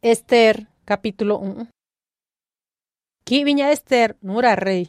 Esther, capítulo 1. Kivi ña Esther nura rey.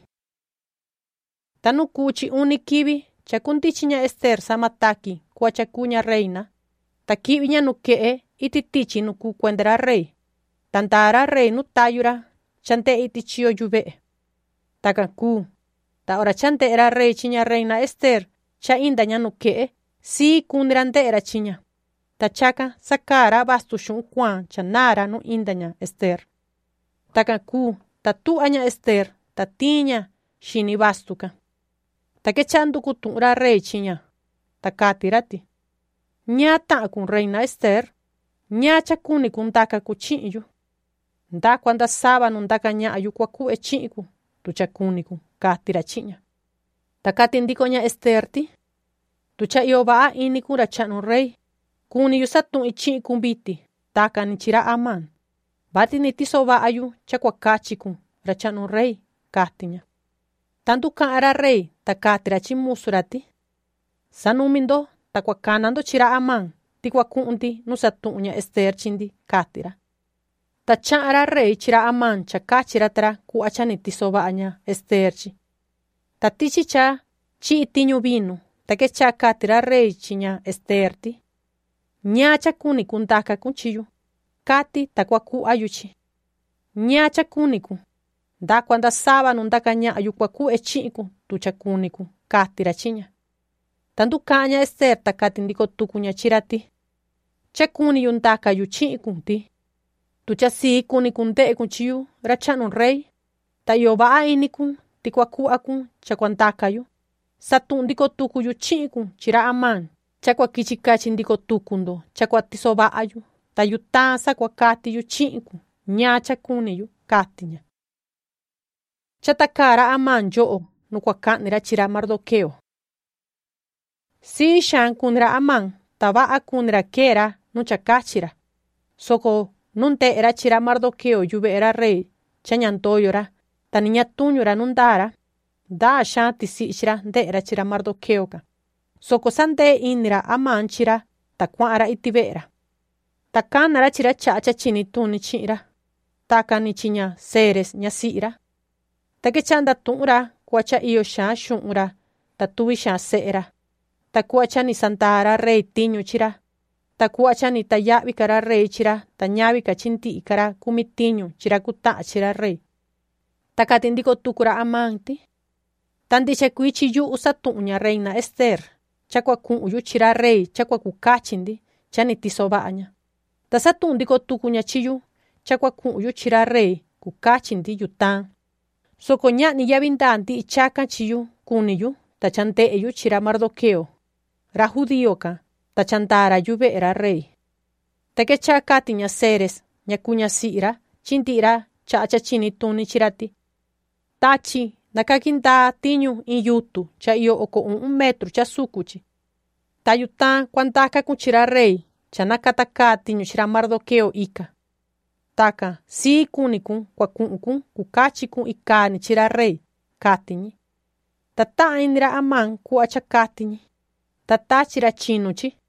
Tanu kuchi uni kivi, chakuntichi ña Esther samataki, kuachakuña reina. Ta kivi ña nukee, ititichi nuku kuendera rey. Tantara rey nutayura, chante itichio yuve. Takanku, ta ora chante era rey chiña reina Esther, cha inda ña nukee, si kundirante era chiña. Ta chaka sakara bastu shun kwan chanara no indaña Esther. Takanku, ta tuaña Esther, ta tiña shini bastuka. Ta que chanduku tunra rey chiña. Ta katirati. Ña ta kun reina Esther. Ña chakuni kun daka kuchiñu. Nda kwanda saba no daka ña ayu kwaku e chiku. Tu chakuni kun katira chiña. Ta katindiko ña Esther ti. Tu cha iobaa ini kun rachanu rey. Kuni yusatun ichi kumbiti, taka ni chira Amán. Bati ni tisoba ayu chakwakachi kun, rachanu rey, katinya. Tandu kaara rey, takatira chimusurati. Sanumindo, takwakanando chira Amán, tikwakundi nusatunya Esther chindi, katira. Tachaara rey chira Amán chakachira tra kuachani tisoba anya Esther chi. Tatichi cha, chi itinyu vino, takecha katira rey chinya Esther ti. Ña chakuni kun daka kun chiyu. Kati takwaku ayuchi. Ña chakuni kun. Da kwanda saba nun daka ña ayu kwaku e chiku tu chakuni kun. Katira chiña. Tandu kaña Esther takati ndiko tukuña chirati. Chakuni yun daka yu chiku ti. Tu chasi kuni kun de kun chiyu rachanu rey. Ta yoba ini kun tikwaku akun chakwandaka yu. Satun ndiko tuku yu chiku chira Amán. Chakwa kichikachi ndiko tukundo, chakwa tisoba ayu, ta yutansa kwa kati yu chinku, ña chakuni yu katiña. Chatakara Amán yoo, nukwa kanira chira Mardokeo. Si shan kunira Amán, taba kunira kera, nuchakachira. Soko, nunte era chira Mardokeo yuve era rey, chanyantoyora, ta niña tuñura nundara, da shan tisichira de era chira Mardokeo ka. Soko sante inira Amán chira, ta kwara itibera. Ta kanara chira chacha chini tuni chira. Ta kani chiña seres ña sira. Ta que chanda tunra, kuacha iyo shan shunra, ta tuvi shan seera. Ta kuacha ni santara rey tiñu chira. Ta kuacha ni ta yavi kara rey chira, ta ñavi kachinti ikara kumitiñu chira kuta chira rey. Ta katindiko tukura Amán ti. Tandiche kuichi yu usa tuña reina Esther. Chakwa kun uyu chira rey, chakwa kukachindi, chani tisobaña. Tasatun diko tukuña chiyu, chakwa kun uyu chira rey, kukachindi yutan. Soko ñani yabindanti ichaka chiyu, kuniyu, tachante yu chira Mardokeo. Ra judío ka, tachantara yuve era rey. Take chakati ña seres, ña kuña sira, chintira, chacha chini tuni chirati. Tachi, nakakinta tiñu in yutu, cha iyo oko 1 metro cha sukuchi. Tayutan kwantaka kun chira rey, cha nakataka tiñu chira Mardokeo ika. Taka, si kunikun, kun, kukachi kun ikani chira rey, katiñi. Tata inira Amán kuacha katiñi. Tata chira chinuchi,